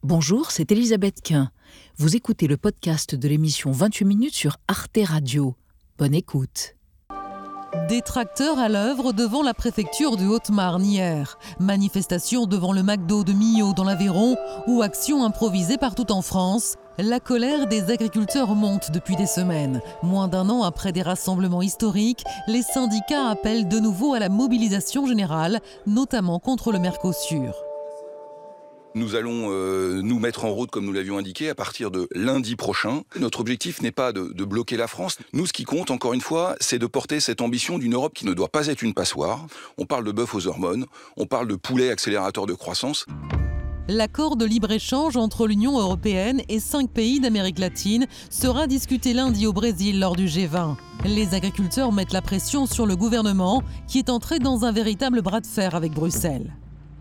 Bonjour, c'est Elisabeth Quint. Vous écoutez le podcast de l'émission 28 minutes sur Arte Radio. Bonne écoute. Des tracteurs à l'œuvre devant la préfecture de Haute-Marne hier. Manifestation devant le McDo de Millau dans l'Aveyron ou action improvisée partout en France. La colère des agriculteurs monte depuis des semaines. Moins d'un an après des rassemblements historiques, les syndicats appellent de nouveau à la mobilisation générale, notamment contre le Mercosur. Nous allons nous mettre en route, comme nous l'avions indiqué, à partir de lundi prochain. Notre objectif n'est pas de bloquer la France. Nous, ce qui compte, encore une fois, c'est de porter cette ambition d'une Europe qui ne doit pas être une passoire. On parle de bœuf aux hormones, on parle de poulet accélérateur de croissance. L'accord de libre-échange entre l'Union européenne et 5 pays d'Amérique latine sera discuté lundi au Brésil lors du G20. Les agriculteurs mettent la pression sur le gouvernement qui est entré dans un véritable bras de fer avec Bruxelles.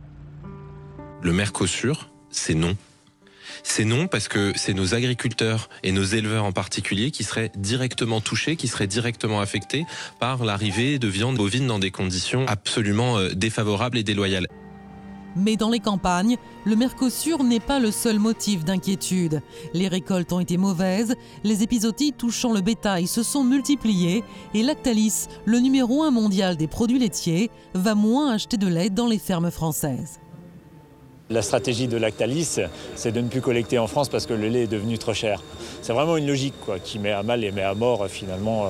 Le Mercosur, c'est non. C'est non parce que c'est nos agriculteurs et nos éleveurs en particulier qui seraient directement touchés, qui seraient directement affectés par l'arrivée de viande bovine dans des conditions absolument défavorables et déloyales. Mais dans les campagnes, le Mercosur n'est pas le seul motif d'inquiétude. Les récoltes ont été mauvaises, les épizooties touchant le bétail se sont multipliées et Lactalis, le numéro 1 mondial des produits laitiers, va moins acheter de lait dans les fermes françaises. La stratégie de Lactalis, c'est de ne plus collecter en France parce que le lait est devenu trop cher. C'est vraiment une logique qui met à mal et met à mort finalement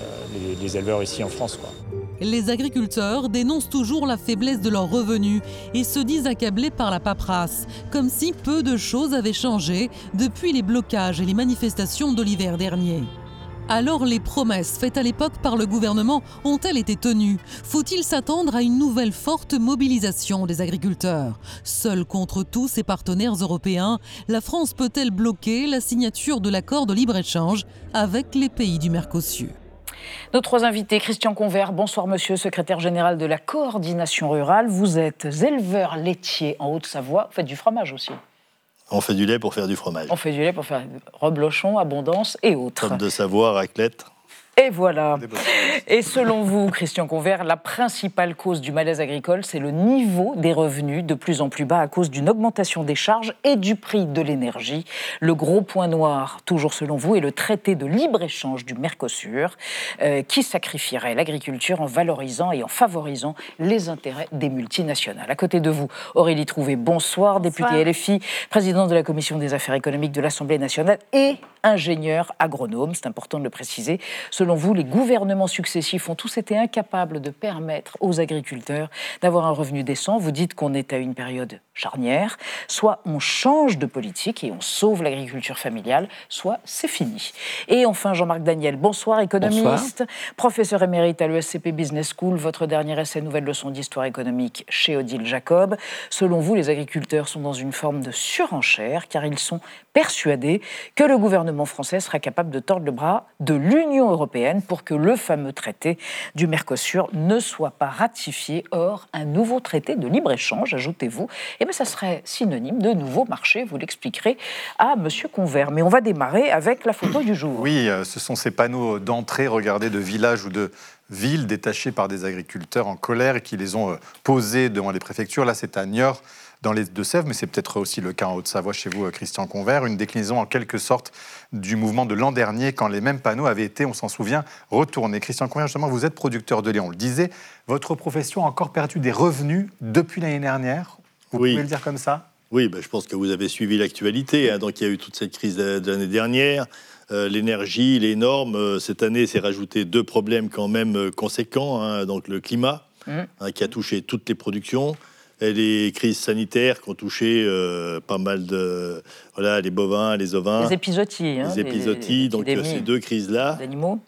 les éleveurs ici en France. Les agriculteurs dénoncent toujours la faiblesse de leurs revenus et se disent accablés par la paperasse, comme si peu de choses avaient changé depuis les blocages et les manifestations de l'hiver dernier. Alors les promesses faites à l'époque par le gouvernement ont-elles été tenues ? Faut-il s'attendre à une nouvelle forte mobilisation des agriculteurs ? Seule contre tous ses partenaires européens, la France peut-elle bloquer la signature de l'accord de libre-échange avec les pays du Mercosur ? Nos trois invités, Christian Convert, bonsoir monsieur, secrétaire général de la coordination rurale. Vous êtes éleveur laitier en Haute-Savoie, vous faites du fromage aussi. On fait du lait pour faire du fromage. On fait du lait pour faire reblochon, abondance et autres. Comme de Savoie, raclette. Et voilà. Et selon vous, Christian Convert, la principale cause du malaise agricole, c'est le niveau des revenus de plus en plus bas à cause d'une augmentation des charges et du prix de l'énergie. Le gros point noir, toujours selon vous, est le traité de libre-échange du Mercosur qui sacrifierait l'agriculture en valorisant et en favorisant les intérêts des multinationales. À côté de vous, Aurélie Trouvé, bonsoir, députée LFI, présidente de la Commission des affaires économiques de l'Assemblée nationale et ingénieur agronome, c'est important de le préciser. Selon vous, les gouvernements successifs ont tous été incapables de permettre aux agriculteurs d'avoir un revenu décent. Vous dites qu'on est à une période charnière. Soit on change de politique et on sauve l'agriculture familiale, soit c'est fini. Et enfin, Jean-Marc Daniel, bonsoir, économiste, bonsoir. Professeur émérite à l'ESCP Business School. Votre dernier essai, Nouvelle leçon d'histoire économique chez Odile Jacob. Selon vous, les agriculteurs sont dans une forme de surenchère car ils sont persuadés que le gouvernement français sera capable de tordre le bras de l'Union européenne pour que le fameux traité du Mercosur ne soit pas ratifié. Or, un nouveau traité de libre-échange, ajoutez-vous, ça serait synonyme de nouveau marché, vous l'expliquerez à M. Convert. Mais on va démarrer avec la photo du jour. Oui, ce sont ces panneaux d'entrée, regardez, de villages ou de villes détachés par des agriculteurs en colère et qui les ont posés devant les préfectures. Là, c'est à Niort, dans les Deux-Sèvres, mais c'est peut-être aussi le cas en Haute-Savoie chez vous, Christian Convert, une déclinaison en quelque sorte du mouvement de l'an dernier, quand les mêmes panneaux avaient été, on s'en souvient, retournés. Christian Convert, justement, vous êtes producteur de lait, on le disait, votre profession a encore perdu des revenus depuis l'année dernière. Vous pouvez le dire comme ça ? Oui, je pense que vous avez suivi l'actualité. Donc il y a eu toute cette crise de l'année dernière. L'énergie, les normes. Cette année, s'est rajouté 2 problèmes quand même conséquents. Donc le climat, qui a touché toutes les productions. Et les crises sanitaires qui ont touché pas mal de... Voilà, les bovins, les ovins. Les épizooties. Les épizooties. Donc ces 2 crises-là. D'animaux.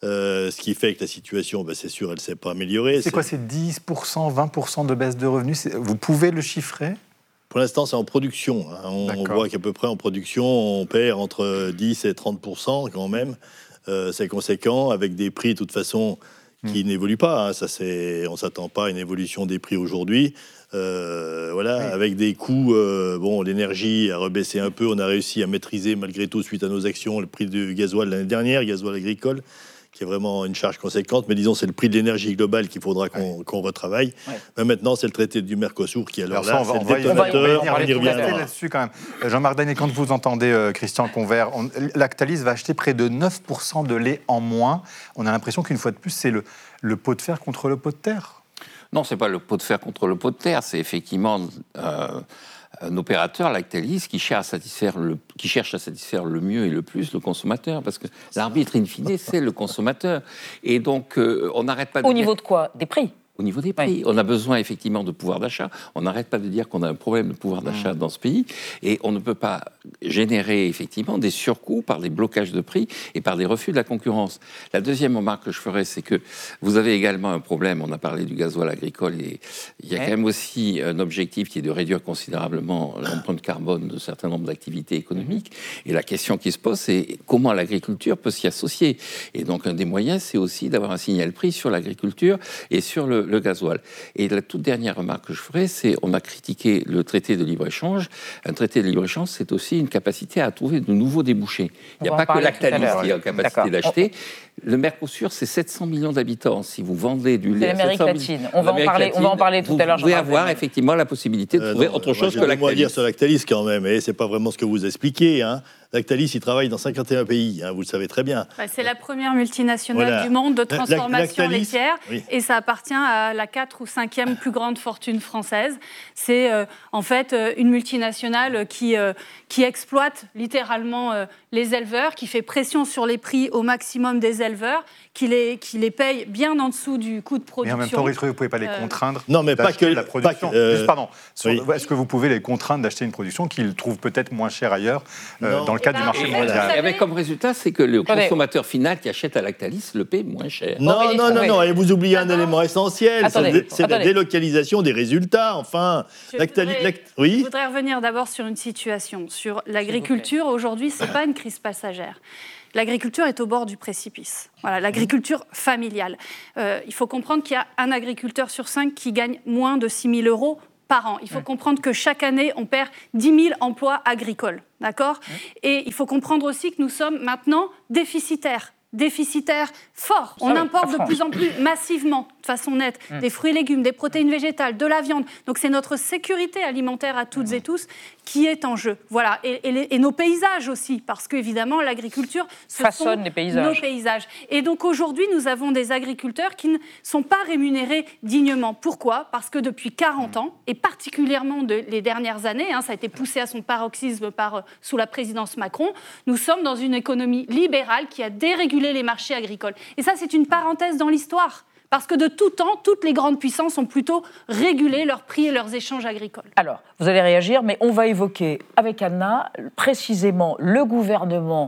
Ce qui fait que la situation, c'est sûr, elle ne s'est pas améliorée. C'est quoi, c'est 10%, 20% de baisse de revenus ? Vous pouvez le chiffrer ? Pour l'instant, c'est en production. On voit qu'à peu près en production, on perd entre 10 et 30% quand même. C'est conséquent, avec des prix, de toute façon, qui n'évoluent pas. On ne s'attend pas à une évolution des prix aujourd'hui. Avec des coûts, l'énergie a rebaissé un peu. On a réussi à maîtriser, malgré tout, suite à nos actions, le prix du gasoil l'année dernière, gasoil agricole, qui est vraiment une charge conséquente, mais disons c'est le prix de l'énergie globale qu'il faudra qu'on retravaille. Ouais. Mais maintenant, c'est le traité du Mercosur qui, alors là, c'est le détonateur, on y reviendra. Là-dessus quand même. Jean-Marc Daniel, quand vous entendez Christian Convert, Lactalis va acheter près de 9% de lait en moins. On a l'impression qu'une fois de plus, c'est le pot de fer contre le pot de terre. Non, c'est pas le pot de fer contre le pot de terre, c'est effectivement un opérateur, Lactalis, qui cherche à satisfaire le mieux et le plus le consommateur, parce que l'arbitre, in fine, c'est le consommateur. Et donc, on n'arrête pas de... Au niveau de quoi ? Des prix ? Au niveau des prix. Oui. On a besoin effectivement de pouvoir d'achat. On n'arrête pas de dire qu'on a un problème de pouvoir d'achat dans ce pays et on ne peut pas générer effectivement des surcoûts par des blocages de prix et par des refus de la concurrence. La deuxième remarque que je ferai, c'est que vous avez également un problème, on a parlé du gasoil agricole et il y a quand même aussi un objectif qui est de réduire considérablement l'empreinte carbone de certains nombres d'activités économiques. Et la question qui se pose, c'est comment l'agriculture peut s'y associer. Et donc un des moyens, c'est aussi d'avoir un signal prix sur l'agriculture et sur le gasoil. Et la toute dernière remarque que je ferai, c'est on a critiqué le traité de libre-échange. Un traité de libre-échange, c'est aussi une capacité à trouver de nouveaux débouchés. Il n'y a pas que Lactalis qui a la capacité d'acheter. Le Mercosur, c'est 700 millions d'habitants. Si vous vendez du lait... C'est l'Amérique latine. On va en parler tout à l'heure. Vous pouvez avoir effectivement la possibilité de trouver autre chose que Lactalis. Je vais dire sur Lactalis quand même, et c'est pas vraiment ce que vous expliquez, hein. Lactalis, il travaille dans 51 pays, hein, vous le savez très bien. C'est la première multinationale du monde de transformation laitière, et ça appartient à la 4e ou 5e plus grande fortune française. C'est en fait une multinationale qui exploite littéralement les éleveurs, qui fait pression sur les prix au maximum des éleveurs, qui les paye bien en dessous du coût de production. Mais en même temps, vous ne pouvez pas les contraindre d'acheter la production. Est-ce que vous pouvez les contraindre d'acheter une production qu'ils trouvent peut-être moins chère ailleurs dans le cadre du marché mondial? Avec comme résultat, c'est que le consommateur final qui achète à Lactalis le paie moins cher. Non, et vous oubliez un élément essentiel, c'est la délocalisation des résultats. Enfin, Je voudrais revenir d'abord sur une situation. Sur l'agriculture, aujourd'hui, ce n'est pas une crise passagère. L'agriculture est au bord du précipice. Voilà, l'agriculture familiale. Il faut comprendre qu'il y a un agriculteur sur 5 qui gagne moins de 6 000 euros par an. Il faut comprendre que chaque année, on perd 10 000 emplois agricoles. D'accord ? Et il faut comprendre aussi que nous sommes maintenant déficitaires forts. On importe de plus en plus massivement, de façon nette, des fruits et légumes, des protéines végétales, de la viande. Donc c'est notre sécurité alimentaire à toutes et tous qui est en jeu. Voilà. Et nos paysages aussi, parce qu'évidemment, l'agriculture façonne les paysages. Nos paysages. Et donc aujourd'hui, nous avons des agriculteurs qui ne sont pas rémunérés dignement. Pourquoi ? Parce que depuis 40 ans, et particulièrement les dernières années, ça a été poussé à son paroxysme sous la présidence Macron, nous sommes dans une économie libérale qui a dérégulé les marchés agricoles. Et ça, c'est une parenthèse dans l'histoire. Parce que de tout temps, toutes les grandes puissances ont plutôt régulé leurs prix et leurs échanges agricoles. Alors, vous allez réagir, mais on va évoquer avec Anna précisément le gouvernement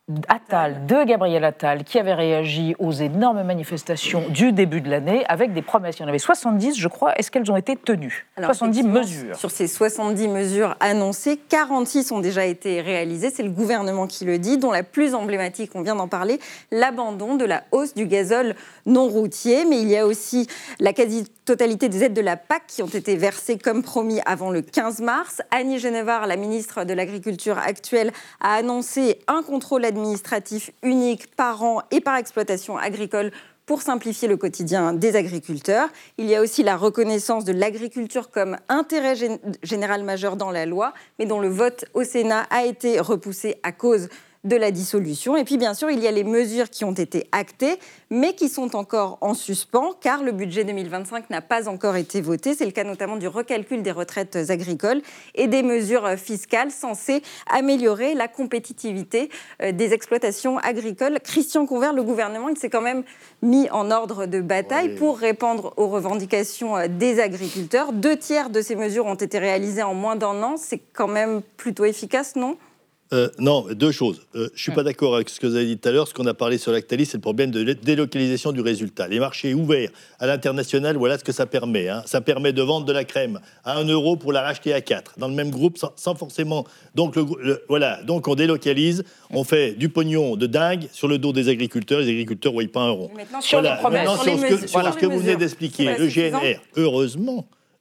Attal, de Gabriel Attal, qui avait réagi aux énormes manifestations du début de l'année avec des promesses. Il y en avait 70, je crois. Est-ce qu'elles ont été tenues ? Alors, 70 mesures. Sur ces 70 mesures annoncées, 46 ont déjà été réalisées. C'est le gouvernement qui le dit, dont la plus emblématique, on vient d'en parler, l'abandon de la hausse du gazole non routier. Mais il y a aussi la quasi-totalité des aides de la PAC qui ont été versées comme promis avant le 15 mars. Annie Genevard, la ministre de l'Agriculture actuelle, a annoncé un contrôle administratif unique par an et par exploitation agricole pour simplifier le quotidien des agriculteurs. Il y a aussi la reconnaissance de l'agriculture comme intérêt général majeur dans la loi, mais dont le vote au Sénat a été repoussé à cause de la dissolution. Et puis, bien sûr, il y a les mesures qui ont été actées, mais qui sont encore en suspens, car le budget 2025 n'a pas encore été voté. C'est le cas notamment du recalcul des retraites agricoles et des mesures fiscales censées améliorer la compétitivité des exploitations agricoles. Christian Convert, le gouvernement, il s'est quand même mis en ordre de bataille pour répondre aux revendications des agriculteurs. 2/3 de ces mesures ont été réalisées en moins d'1 an. C'est quand même plutôt efficace, non ? Non, deux choses. Je ne suis pas d'accord avec ce que vous avez dit tout à l'heure. Ce qu'on a parlé sur Lactalis, c'est le problème de délocalisation du résultat. Les marchés ouverts à l'international, voilà ce que ça permet. Ça permet de vendre de la crème à 1 euro pour la racheter à 4, dans le même groupe, sans forcément... Donc, donc on délocalise, on fait du pognon de dingue sur le dos des agriculteurs. Les agriculteurs ne voient pas un rond. Sur les promesses. Sur ce que vous venez d'expliquer, le GNR, heureusement...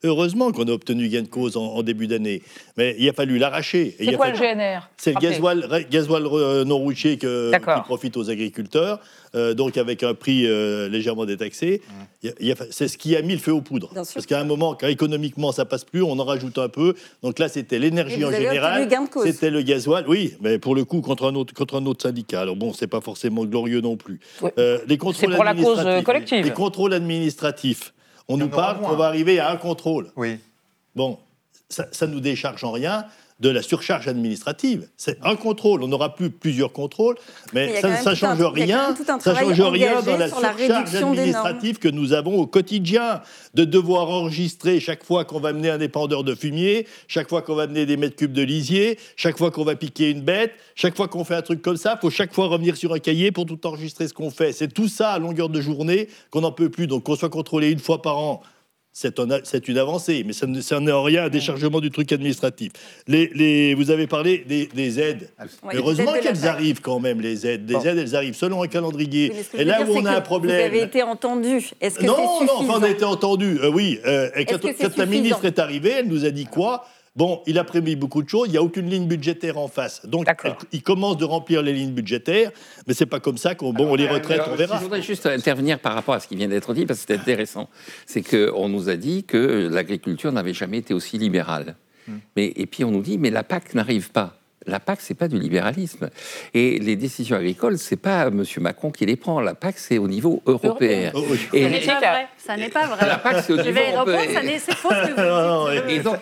Heureusement qu'on a obtenu gain de cause en début d'année. Mais il a fallu l'arracher. C'est quoi le GNR ? C'est le gasoil non routier qui profite aux agriculteurs, donc avec un prix légèrement détaxé. C'est ce qui a mis le feu aux poudres. Parce qu'à un moment, quand économiquement ça passe plus, on en rajoute un peu. Donc là, c'était l'énergie en général. C'était le gasoil, oui, mais pour le coup, contre un autre syndicat. Alors bon, c'est pas forcément glorieux non plus. Oui. C'est pour la cause collective. Les contrôles administratifs. On nous parle qu'on va arriver à un contrôle. Oui. Bon, ça nous décharge en rien de la surcharge administrative. C'est un contrôle. On n'aura plus plusieurs contrôles, mais ça ne change rien. Ça change rien dans la surcharge administrative que nous avons au quotidien, de devoir enregistrer chaque fois qu'on va mener un épandeur de fumier, chaque fois qu'on va mener des mètres cubes de lisier, chaque fois qu'on va piquer une bête, chaque fois qu'on fait un truc comme ça, il faut chaque fois revenir sur un cahier pour tout enregistrer ce qu'on fait. C'est tout ça à longueur de journée qu'on n'en peut plus. Donc qu'on soit contrôlé une fois par an, c'est une avancée, mais ça n'est en rien un déchargement du truc administratif. Vous avez parlé des aides. Heureusement qu'elles arrivent quand même, les aides. Des aides, elles arrivent selon un calendrier. Et là où on a un problème... Vous avez été entendu. Est-ce que c'est suffisant ? Non, on a été entendu, oui. Quand la ministre est arrivée, elle nous a dit quoi ? Bon, il a prévu beaucoup de choses, il n'y a aucune ligne budgétaire en face. Donc, il commence de remplir les lignes budgétaires, mais ce n'est pas comme ça les retraites, on verra. Je voudrais juste intervenir par rapport à ce qui vient d'être dit, parce que c'est intéressant. C'est qu'on nous a dit que l'agriculture n'avait jamais été aussi libérale. Et puis on nous dit, mais la PAC n'arrive pas. La PAC, c'est pas du libéralisme. Et les décisions agricoles, c'est pas M. Macron qui les prend. La PAC, c'est au niveau européen. Et ça n'est pas vrai. La PAC, c'est au niveau européen. C'est faux ce que vous dites. Et donc,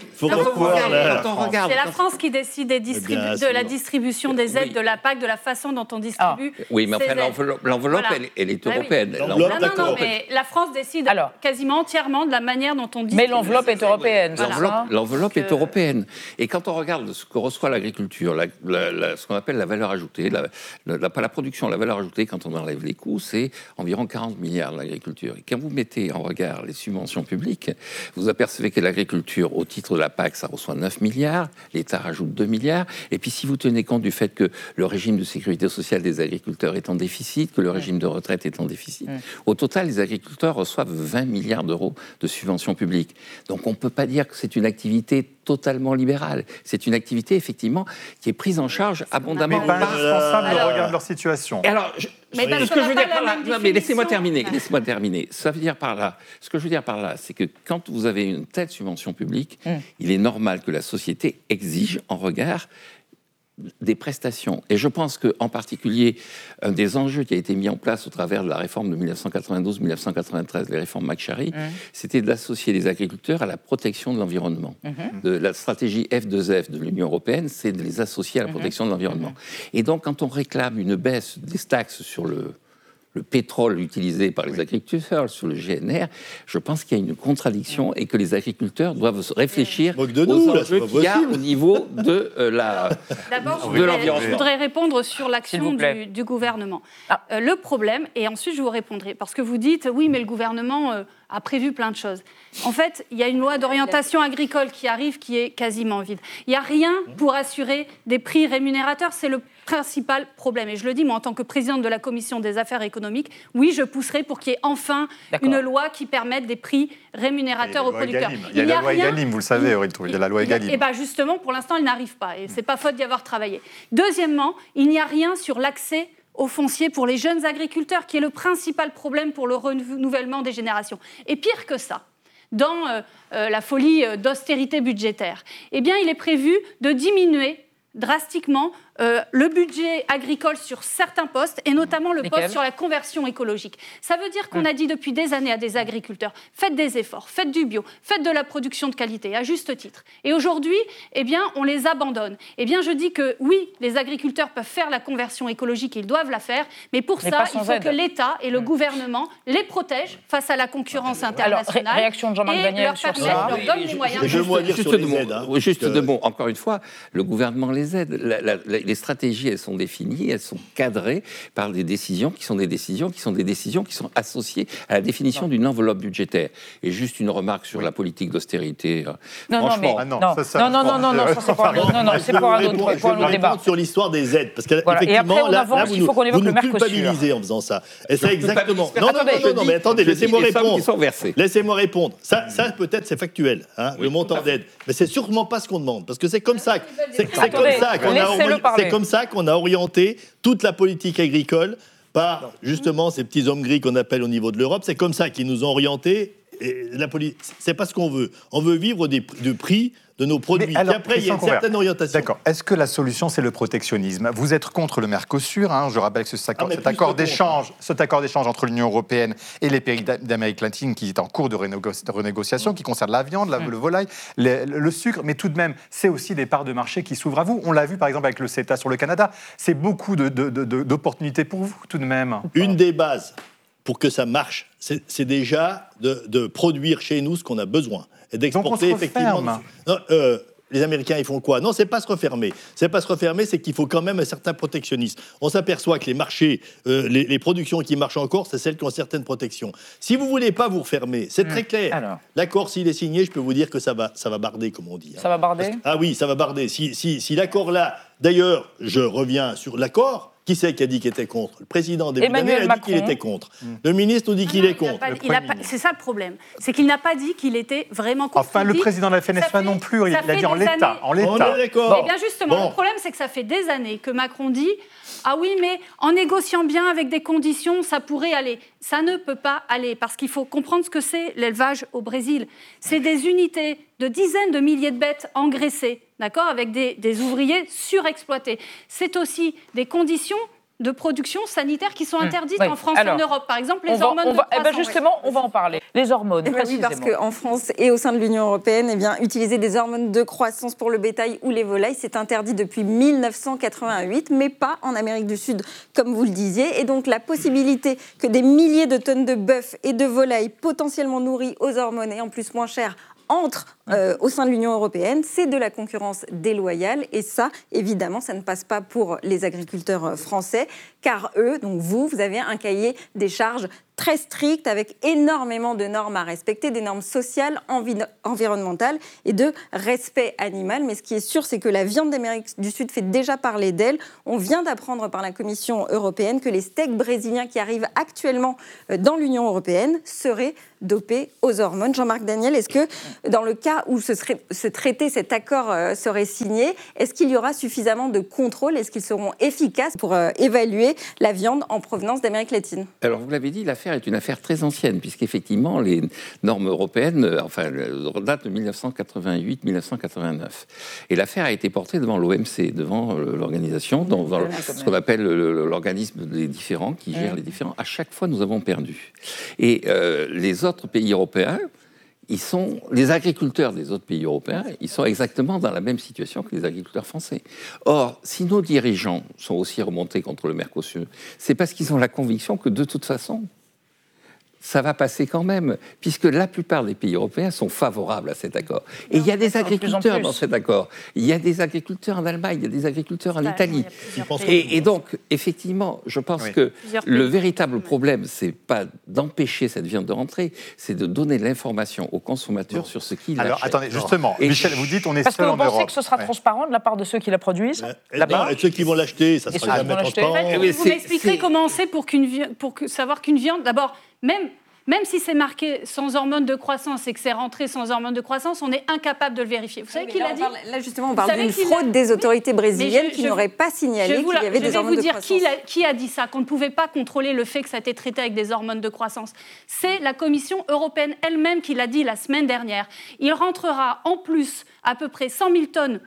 c'est la France qui décide de la distribution des aides de la PAC, de la façon dont on distribue. Oui, mais enfin, l'enveloppe, elle est européenne. Non, mais la France décide quasiment entièrement de la manière dont on distribue. Mais l'enveloppe est européenne. L'enveloppe est européenne. Et quand on regarde ce que reçoit l'agriculture, ce qu'on appelle la valeur ajoutée, pas la production, la valeur ajoutée, quand on enlève les coûts, c'est environ 40 milliards de l'agriculture. Et quand vous mettez en regard les subventions publiques, vous apercevez que l'agriculture, au titre de la PAC, ça reçoit 9 milliards, l'État rajoute 2 milliards, et puis si vous tenez compte du fait que le régime de sécurité sociale des agriculteurs est en déficit, que le régime de retraite est en déficit, au total, les agriculteurs reçoivent 20 milliards d'euros de subventions publiques. Donc on ne peut pas dire que c'est une activité totalement libérale. C'est une activité, effectivement, qui est prise en charge abondamment. Mais pas indispensable au regard de leur situation. Et alors, ce que je veux dire par là... Non, mais laissez-moi terminer. Ça veut dire par là... Ce que je veux dire par là, c'est que quand vous avez une telle subvention publique, il est normal que la société exige en regard des prestations. Et je pense qu'en particulier, un des enjeux qui a été mis en place au travers de la réforme de 1992-1993, les réformes McCharry, c'était d'associer les agriculteurs à la protection de l'environnement. De la stratégie F2F de l'Union européenne, c'est de les associer à la protection de l'environnement. Et donc, quand on réclame une baisse des taxes sur le pétrole utilisé par les agriculteurs, sur le GNR, je pense qu'il y a une contradiction et que les agriculteurs doivent réfléchir aux enjeux qu'il y a au niveau de l'environnement. Je voudrais répondre sur l'action du gouvernement. Le problème, et ensuite je vous répondrai, parce que vous dites, oui, mais le gouvernement a prévu plein de choses. En fait, il y a une loi d'orientation agricole qui arrive, qui est quasiment vide. Il n'y a rien pour assurer des prix rémunérateurs, c'est le principal problème. Et je le dis, moi, en tant que présidente de la Commission des affaires économiques, oui, je pousserai pour qu'il y ait enfin une loi qui permette des prix rémunérateurs aux producteurs. Il y a la loi Egalim, vous le savez, Aurélie Trouvé, il y a la loi Egalim. Et bien justement, pour l'instant, elle n'arrive pas. Et ce n'est pas faute d'y avoir travaillé. Deuxièmement, il n'y a rien sur l'accès au foncier pour les jeunes agriculteurs, qui est le principal problème pour le renouvellement des générations. Et pire que ça, dans la folie d'austérité budgétaire, eh bien, il est prévu de diminuer drastiquement le budget agricole sur certains postes, et notamment le poste sur la conversion écologique. Ça veut dire qu'on a dit depuis des années à des agriculteurs, faites des efforts, faites du bio, faites de la production de qualité, à juste titre. Et aujourd'hui, eh bien, on les abandonne. Eh bien, je dis que oui, les agriculteurs peuvent faire la conversion écologique, ils doivent la faire, mais pour ça, il faut que l'État et le gouvernement les protègent face à la concurrence internationale. Alors, réaction de Jean-Marc Daniel sur ça. Leur donne les moyens. Juste deux mots, encore une fois, le gouvernement les aides. Les stratégies, elles sont définies, elles sont cadrées par des décisions qui sont des décisions qui sont associées à la définition d'une enveloppe budgétaire. Et juste une remarque sur la politique d'austérité. Non, ça c'est pour un autre débat. Sur l'histoire des aides, parce qu'effectivement, là, vous nous culpabilisez en faisant ça. Et c'est exactement. Non, mais attendez, laissez-moi répondre. Ça, peut-être, c'est factuel, le montant d'aide. Mais c'est sûrement pas ce qu'on demande, parce que c'est comme ça qu'on a orienté toute la politique agricole par justement ces petits hommes gris qu'on appelle au niveau de l'Europe. C'est comme ça qu'ils nous ont orientés. Et c'est pas ce qu'on veut. On veut vivre du prix de nos produits. Alors, après, il y a une certaine orientation. D'accord. Est-ce que la solution, c'est le protectionnisme ? Vous êtes contre le Mercosur. Je rappelle que cet accord d'échange entre l'Union européenne et les pays d'Amérique latine qui est en cours de renégociation, qui concerne la viande, le volaille, le sucre, mais tout de même, c'est aussi des parts de marché qui s'ouvrent à vous. On l'a vu, par exemple, avec le CETA sur le Canada. C'est beaucoup d'opportunités pour vous, tout de même. Une des bases pour que ça marche, c'est déjà de produire chez nous ce qu'on a besoin et d'exporter effectivement. Les Américains, ils font quoi ? Non, c'est pas se refermer. C'est qu'il faut quand même un certain protectionnisme. On s'aperçoit que les marchés, les productions qui marchent encore, c'est celles qui ont certaines protections. Si vous voulez pas vous refermer, c'est très clair. Alors. L'accord, s'il est signé, je peux vous dire que ça va barder, comme on dit. Ça va barder ? Oui, ça va barder. Si l'accord là, d'ailleurs, je reviens sur l'accord. Qui c'est qui a dit qu'il était contre ? Le président début d'année a dit qu'il était contre. Le ministre nous dit qu'il est contre. C'est ça le problème. C'est qu'il n'a pas dit qu'il était vraiment contre. Enfin, le président de la FNSEA non plus. Il a dit en l'état. On est d'accord. Eh bien justement, le problème, c'est que ça fait des années que Macron dit « Ah oui, mais en négociant bien avec des conditions, ça pourrait aller ». Ça ne peut pas aller, parce qu'il faut comprendre ce que c'est l'élevage au Brésil. C'est des unités de dizaines de milliers de bêtes engraissées, d'accord, avec des ouvriers surexploités. C'est aussi des conditions de production sanitaire qui sont interdites en France et en Europe. Par exemple, les hormones de croissance. Justement, on va en parler. Les hormones, précisément. Oui, parce qu'en France et au sein de l'Union européenne, utiliser des hormones de croissance pour le bétail ou les volailles, c'est interdit depuis 1988, mais pas en Amérique du Sud, comme vous le disiez. Et donc, la possibilité que des milliers de tonnes de bœufs et de volailles potentiellement nourris aux hormones et en plus moins chères entrent au sein de l'Union européenne, c'est de la concurrence déloyale. Et ça, évidemment, ça ne passe pas pour les agriculteurs français, car eux, donc vous avez un cahier des charges très strict, avec énormément de normes à respecter, des normes sociales, environnementales et de respect animal. Mais ce qui est sûr, c'est que la viande d'Amérique du Sud fait déjà parler d'elle. On vient d'apprendre par la Commission européenne que les steaks brésiliens qui arrivent actuellement dans l'Union européenne seraient dopés aux hormones. Jean-Marc Daniel, est-ce que dans le cas où cet accord serait signé, est-ce qu'il y aura suffisamment de contrôle ? Est-ce qu'ils seront efficaces pour évaluer la viande en provenance d'Amérique latine ? Alors, vous l'avez dit, l'affaire est une affaire très ancienne, puisqu'effectivement, les normes européennes datent de 1988-1989. Et l'affaire a été portée devant l'OMC, devant l'organisation, dans ce qu'on appelle l'organisme des différends, qui gère les différends. À chaque fois, nous avons perdu. Et les autres pays européens, les agriculteurs des autres pays européens, ils sont exactement dans la même situation que les agriculteurs français. Or, si nos dirigeants sont aussi remontés contre le Mercosur, c'est parce qu'ils ont la conviction que de toute façon, ça va passer quand même, puisque la plupart des pays européens sont favorables à cet accord. Et il y a des agriculteurs dans cet accord. Il y a des agriculteurs en Allemagne, il y a des agriculteurs en Italie. Et donc, effectivement, je pense que le véritable problème, c'est pas d'empêcher cette viande de rentrer, c'est de donner l'information aux consommateurs sur ce qu'ils achètent. Alors, attendez, justement, Michel, vous dites on est seul en Europe. Parce que vous pensez que ce sera transparent de la part de ceux qui la produisent là-bas. Et ceux qui vont l'acheter, ça sera jamais transparent. Vous m'expliquerez comment c'est pour savoir qu'une viande, d'abord, même si c'est marqué sans hormones de croissance et que c'est rentré sans hormones de croissance, on est incapable de le vérifier. Vous savez qui l'a dit ? Là, justement, on parle d'une fraude des autorités brésiliennes qui n'auraient pas signalé qu'il y avait des hormones de croissance. Je vais vous dire qui a dit ça, qu'on ne pouvait pas contrôler le fait que ça a été traité avec des hormones de croissance. C'est la Commission européenne elle-même qui l'a dit la semaine dernière. Il rentrera en plus à peu près 100 000 tonnes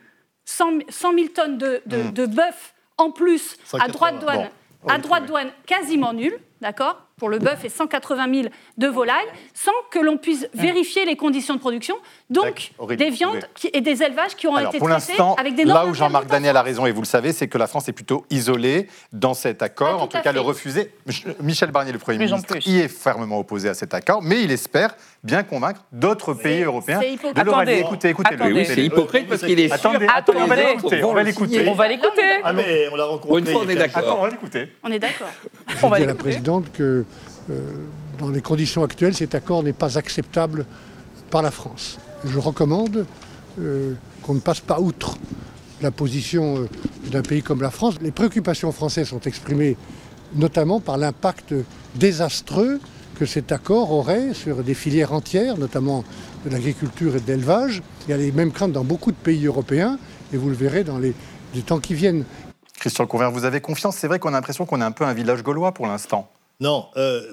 de bœuf en plus à droit de douane quasiment nul, d'accord ? pour le bœuf et 180 000 de volailles, sans que l'on puisse vérifier les conditions de production, donc des viandes et des élevages qui ont été pour traités l'instant, avec des normes. Là où Jean-Marc Daniel a raison, et vous le savez, c'est que la France est plutôt isolée dans cet accord, en tout cas le refuser. Michel Barnier, le Premier ministre, y est fermement opposé à cet accord, mais il espère bien convaincre d'autres pays européens de le rallier. Écoutez-le. Oui, c'est hypocrite parce qu'il est sûr. On va l'écouter. On va l'écouter. Ah mais on l'a rencontré. Pour une fois, on est d'accord. Attends, on va l'écouter. On est d'accord. Je dis à la présidente que dans les conditions actuelles, cet accord n'est pas acceptable par la France. Je recommande qu'on ne passe pas outre la position d'un pays comme la France. Les préoccupations françaises sont exprimées notamment par l'impact désastreux que cet accord aurait sur des filières entières, notamment de l'agriculture et de l'élevage. Il y a les mêmes craintes dans beaucoup de pays européens, et vous le verrez dans les temps qui viennent. Christian Convert, vous avez confiance? C'est vrai qu'on a l'impression qu'on est un peu un village gaulois pour l'instant. Non,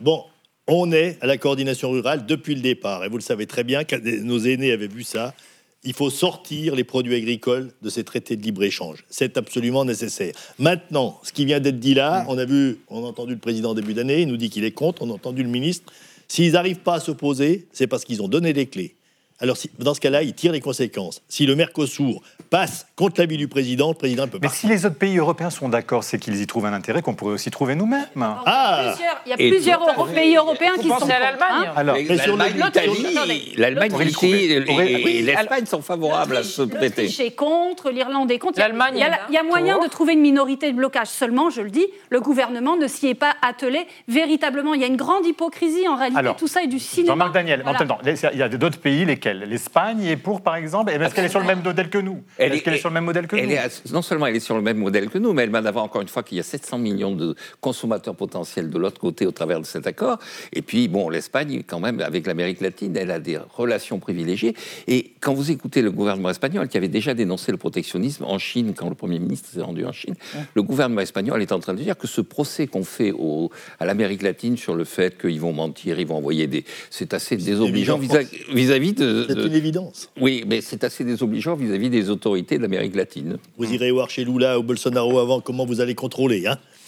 on est à la coordination rurale depuis le départ. Et vous le savez très bien, nos aînés avaient vu ça. Il faut sortir les produits agricoles de ces traités de libre-échange. C'est absolument nécessaire. Maintenant, ce qui vient d'être dit là, on a entendu le président début d'année, il nous dit qu'il est contre, on a entendu le ministre. S'ils n'arrivent pas à s'opposer, c'est parce qu'ils ont donné les clés. Alors, dans ce cas-là, ils tirent les conséquences. Si le Mercosur passe contre l'avis du président, le président peut pas. Mais si les autres pays européens sont d'accord, c'est qu'ils y trouvent un intérêt qu'on pourrait aussi trouver nous-mêmes. Il y a plusieurs pays européens qui sont à l'Allemagne. L'Allemagne, l'Italie et l'Espagne sont favorables à ce traité. L'Autriche est contre, l'Irlande est contre. L'Allemagne Il y a moyen de trouver une minorité de blocage. Seulement, je le dis, le gouvernement ne s'y est pas attelé véritablement. Il y a une grande hypocrisie en réalité. Alors, tout ça est du cinéma. Jean-Marc Daniel, il y a d'autres pays, lesquels? L'Espagne est pour, par exemple. Est-ce qu'elle est sur le même modèle que nous? Est-ce qu'elle est sur le même modèle que nous? Non seulement elle est sur le même modèle que nous, mais elle met en avant encore une fois qu'il y a 700 millions de consommateurs potentiels de l'autre côté au travers de cet accord. Et puis, l'Espagne, quand même, avec l'Amérique latine, elle a des relations privilégiées. Et quand vous écoutez le gouvernement espagnol, qui avait déjà dénoncé le protectionnisme en Chine, quand le Premier ministre s'est rendu en Chine, le gouvernement espagnol est en train de dire que ce procès qu'on fait à l'Amérique latine sur le fait qu'ils vont mentir, ils vont envoyer c'est assez désobligeant vis-à-vis de... C'est une évidence. Oui, mais c'est assez désobligeant vis-à-vis des autorités de l'Amérique latine. Vous irez voir chez Lula ou Bolsonaro avant comment vous allez contrôler.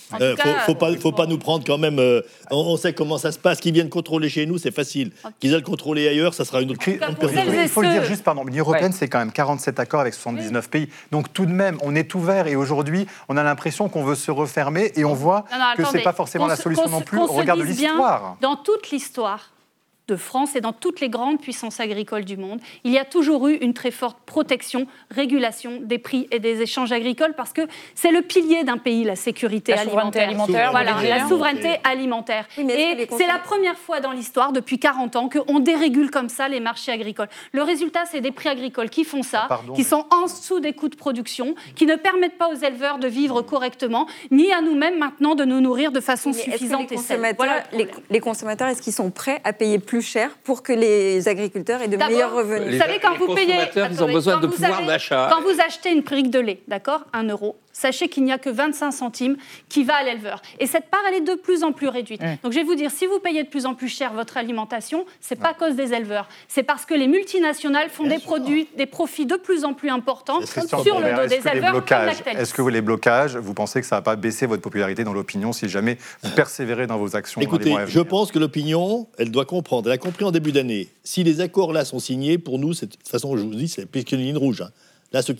Faut pas nous prendre quand même. On sait comment ça se passe. Qu'ils viennent contrôler chez nous, c'est facile. Qu'ils aillent contrôler ailleurs, ça sera une autre. Il faut le dire juste, l'Union européenne, c'est quand même 47 accords avec 79 pays. Donc tout de même, on est ouvert. Et aujourd'hui, on a l'impression qu'on veut se refermer et on voit que c'est pas forcément la solution non plus au regard de l'histoire. Dans toute l'histoire de France et dans toutes les grandes puissances agricoles du monde, il y a toujours eu une très forte protection, régulation des prix et des échanges agricoles parce que c'est le pilier d'un pays, la sécurité alimentaire. La souveraineté alimentaire. Oui, et c'est la première fois dans l'histoire, depuis 40 ans, qu'on dérégule comme ça les marchés agricoles. Le résultat, c'est des prix agricoles qui font ça, qui sont en dessous des coûts de production, qui ne permettent pas aux éleveurs de vivre correctement, ni à nous-mêmes maintenant de nous nourrir de façon suffisante et saine. Les consommateurs, est-ce qu'ils sont prêts à payer plus cher pour que les agriculteurs aient de meilleurs revenus? Vous savez, quand vous payez... Ils ont besoin de pouvoir d'achat. Quand vous achetez une brique de lait, d'accord, 1 euro, sachez qu'il n'y a que 25 centimes qui va à l'éleveur. Et cette part, elle est de plus en plus réduite. Donc je vais vous dire, si vous payez de plus en plus cher votre alimentation, c'est pas à cause des éleveurs. C'est parce que les multinationales font des profits de plus en plus importants sur le dos des éleveurs. Est-ce que les blocages, vous pensez que ça ne va pas baisser votre popularité dans l'opinion si jamais vous persévérez dans vos actions? Écoutez, je pense que l'opinion, elle doit comprendre. Elle a compris en début d'année. Si les accords là sont signés, pour nous, de toute façon, je vous dis, c'est plus qu'une ligne rouge. Là, ceux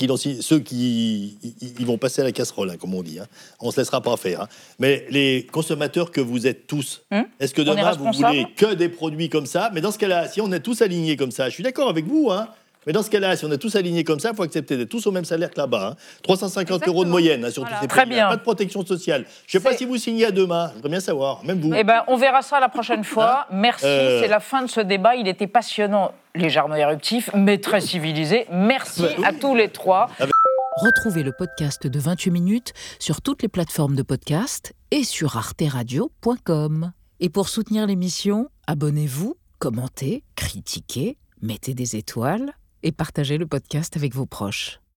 qui ils vont passer à la casserole, comme on dit. On ne se laissera pas faire. Mais les consommateurs que vous êtes tous, est-ce que demain, vous voulez que des produits comme ça? Mais dans ce cas-là, si on est tous alignés comme ça, je suis d'accord avec vous, mais dans ce cas-là, si on est tous alignés comme ça, il faut accepter d'être tous au même salaire que là-bas. 350 € de moyenne sur tous ces pays. Pas de protection sociale. Je ne sais pas si vous signez à demain. Je voudrais bien savoir, même vous. On verra ça la prochaine fois. Merci, c'est la fin de ce débat. Il était passionnant, légèrement éruptif, mais très civilisé. Merci à tous les trois. Retrouvez le podcast de 28 minutes sur toutes les plateformes de podcast et sur arteradio.com. Et pour soutenir l'émission, abonnez-vous, commentez, critiquez, mettez des étoiles et partagez le podcast avec vos proches.